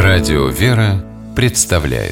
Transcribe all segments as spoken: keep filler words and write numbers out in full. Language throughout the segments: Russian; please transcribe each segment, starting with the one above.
Радио «Вера» представляет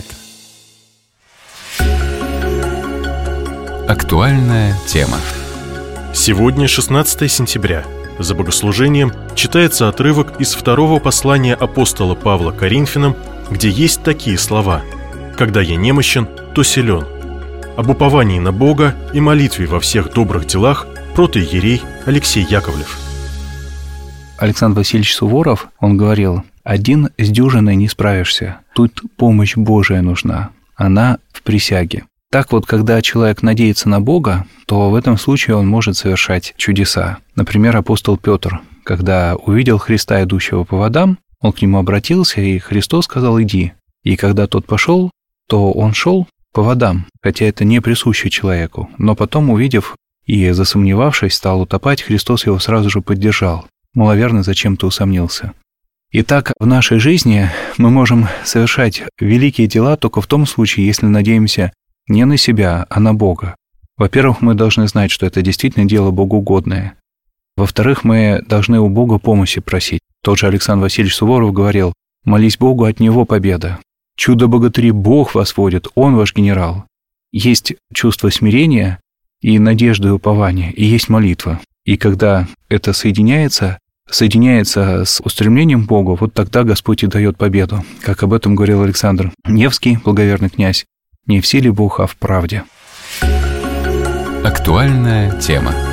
актуальная тема. Сегодня шестнадцатое сентября. За богослужением читается отрывок из второго послания апостола Павла Коринфянам, где есть такие слова: «Когда я немощен, то силен». Об уповании на Бога и молитве во всех добрых делах протоиерей Алексей Яковлев. Александр Васильевич Суворов, он говорил: «Один с дюжиной не справишься, тут помощь Божия нужна, она в присяге». Так вот, когда человек надеется на Бога, то в этом случае он может совершать чудеса. Например, апостол Петр, когда увидел Христа, идущего по водам, он к нему обратился, и Христос сказал: «Иди». И когда тот пошел, то он шел по водам, хотя это не присуще человеку. Но потом, увидев и засомневавшись, стал утопать, Христос его сразу же поддержал. Маловерно, зачем ты усомнился? Итак, в нашей жизни мы можем совершать великие дела только в том случае, если надеемся не на себя, а на Бога. Во-первых, мы должны знать, что это действительно дело богоугодное. Во-вторых, мы должны у Бога помощи просить. Тот же Александр Васильевич Суворов говорил: «Молись Богу, от Него победа. Чудо-богатыри Бог вас водит, Он ваш генерал». Есть чувство смирения и надежды и упования, и есть молитва. И когда это соединяется, соединяется с устремлением к Богу, вот тогда Господь и дает победу. Как об этом говорил Александр Невский, благоверный князь: «Не в силе Бог, а в правде». Актуальная тема.